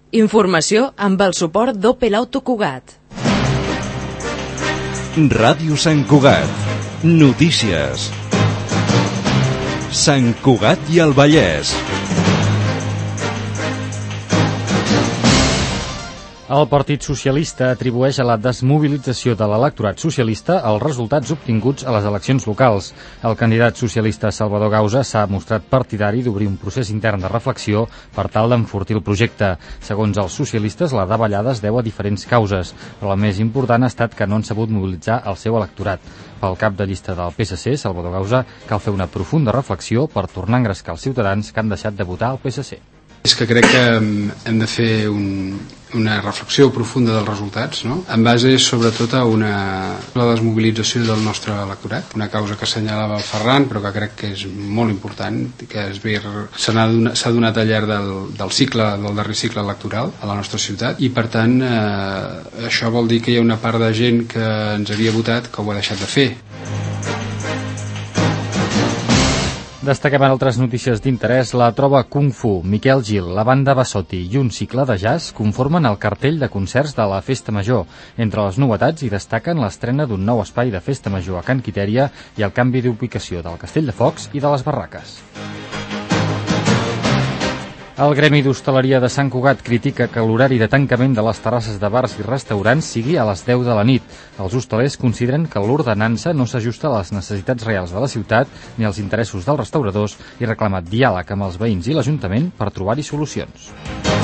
Informació amb el suport d'Opel Auto Cugat. Ràdio Sant Cugat. Notícies. Sant Cugat i el Vallès. El Partit Socialista atribueix a la desmobilització de l'electorat socialista els resultats obtinguts a les eleccions locals. El candidat socialista Salvador Gausa s'ha mostrat partidari d'obrir un procés intern de reflexió per tal d'enfortir el projecte. Segons els socialistes, la davallada es deu a diferents causes, però la més important ha estat que no han sabut mobilitzar el seu electorat. Pel cap de llista del PSC, Salvador Gausa, cal fer una profunda reflexió per tornar a engrescar els ciutadans que han deixat de votar al PSC. És que crec que hem de fer una reflexió profunda dels resultats, no? En base sobretot a la desmobilització del nostre electorat, una causa que assenyalava el Ferran però que crec que és molt important, que s'ha donat al llarg del darrer cicle electoral a la nostra ciutat, i per tant això vol dir que hi ha una part de gent que ens havia votat que ho ha deixat de fer. Destaquem en altres notícies d'interès la troba Kung Fu, Miquel Gil, la banda Bassotti i un cicle de jazz conformen el cartell de concerts de la Festa Major. Entre les novetats hi destaquen l'estrena d'un nou espai de Festa Major a Can Quitèria i el canvi d'ubicació del Castell de Focs i de les Barraques. El Gremi d'Hostaleria de Sant Cugat critica que l'horari de tancament de les terrasses de bars i restaurants sigui a les 10 de la nit. Els hostalers consideren que l'ordenança no s'ajusta a les necessitats reals de la ciutat ni als interessos dels restauradors i reclamat diàleg amb els veïns i l'Ajuntament per trobar-hi solucions.